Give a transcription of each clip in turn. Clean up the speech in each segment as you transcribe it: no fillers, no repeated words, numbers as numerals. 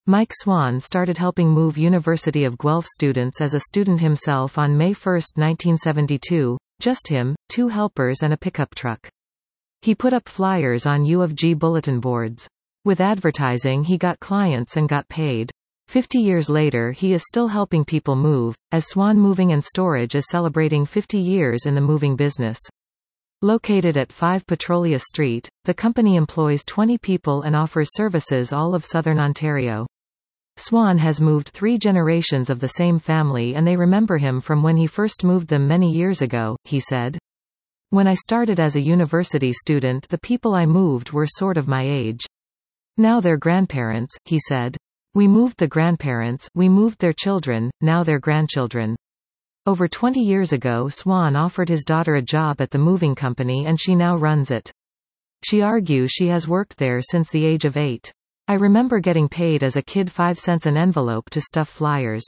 Mike Swan started helping move University of Guelph students as a student himself on May 1, 1972. Just him, 2 helpers and a pickup truck. He put up flyers on U of G bulletin boards. With advertising he got clients and got paid. 50 years later he is still helping people move, as Swan Moving and Storage is celebrating 50 years in the moving business. Located at 5 Petrolia Street, the company employs 20 people and offers services all of southern Ontario. Swan has moved 3 generations of the same family and they remember him from when he first moved them many years ago, he said. When I started as a university student, the people I moved were sort of my age. Now they're grandparents, he said. We moved the grandparents, we moved their children, now they're grandchildren. Over 20 years ago Swan offered his daughter a job at the moving company and she now runs it. She argues she has worked there since the age of 8. I remember getting paid as a kid 5 cents an envelope to stuff flyers.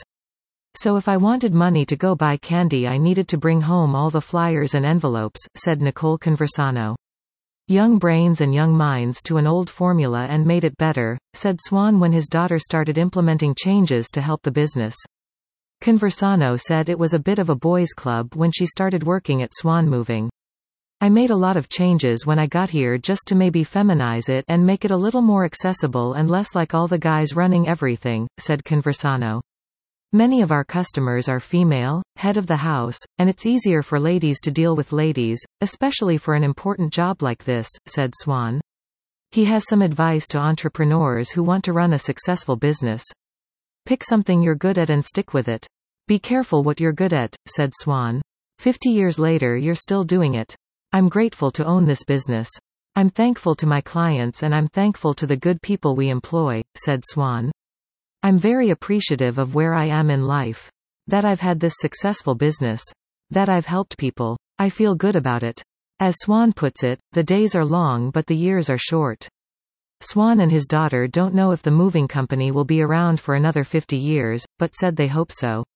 So if I wanted money to go buy candy I needed to bring home all the flyers and envelopes, said Nicole Conversano. Young brains and young minds to an old formula and made it better, said Swan when his daughter started implementing changes to help the business. Conversano said it was a bit of a boys' club when she started working at Swan Moving. I made a lot of changes when I got here just to maybe feminize it and make it a little more accessible and less like all the guys running everything, said Conversano. Many of our customers are female, head of the house, and it's easier for ladies to deal with ladies, especially for an important job like this, said Swan. He has some advice to entrepreneurs who want to run a successful business. Pick something you're good at and stick with it. Be careful what you're good at, said Swan. 50 years later you're still doing it. I'm grateful to own this business. I'm thankful to my clients and I'm thankful to the good people we employ, said Swan. I'm very appreciative of where I am in life. That I've had this successful business. That I've helped people. I feel good about it. As Swan puts it, the days are long but the years are short. Swan and his daughter don't know if the moving company will be around for another 50 years, but said they hope so.